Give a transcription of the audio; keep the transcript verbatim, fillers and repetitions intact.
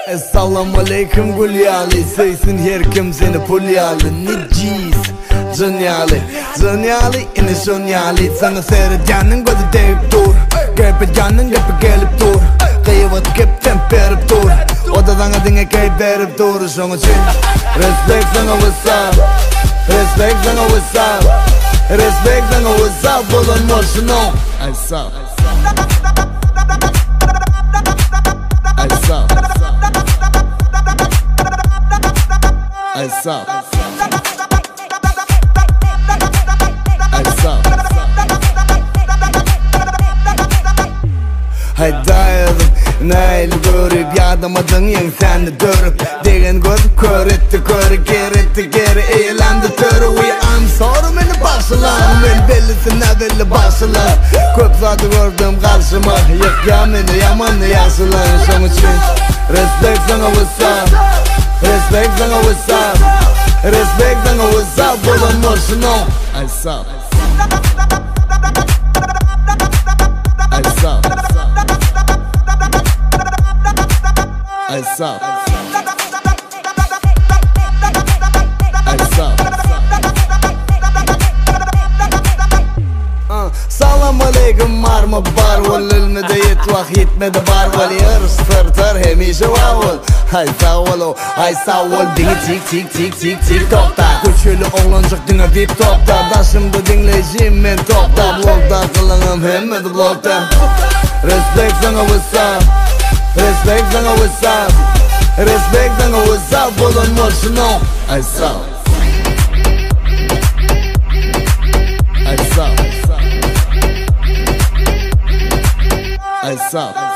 Assalamu alaikum Gulyali, sayısın her kim seni pulyalı. Niciz, zanyali, zanyali, ini zanyali. Sana seyredyanın gözü deyip dur, gelip canın gelip gelip dur. Kıyıvat kep temperip dur, o da sana dinle kayıp verip dur. Şunu için, respect sana what's up, respect sana what's up, respect sana what's up. Olan morşunu, ay sağ, ay sağ, ay sağ, ay sağ. Hay dayadım, nail görüp yadamadın yan seni dörüp. Degen göz kör etti körü, geri etti geri eğlendi törü. We I'm sorry beni başılan, ben bellisin ne belli başılan. Köp zatı gördüm karşıma, yık ya beni yaman yaşılan. Şun için respect sana what's up, respect sana what's up, respect sana what's up. Olan morşunu, ay sağ, ay sağ, ay sağ, ay sağ. Salam aleykum var mı bar ol ilmide yet vak yetmedi bar ol yarış tırtır hemişe var ol. Ay sağ ol o ay sağ ol dini tik tik tik tik tik topta. Köşeli oğlancık dine vip topta. Daşımda dinleyeceğim ben topta. Blogda kılınım hemmedi blogda. Respect sana what's up, respect sana what's up, respect sana what's up. Olan morşunu, ay sağ, ay sağ, ay sağ.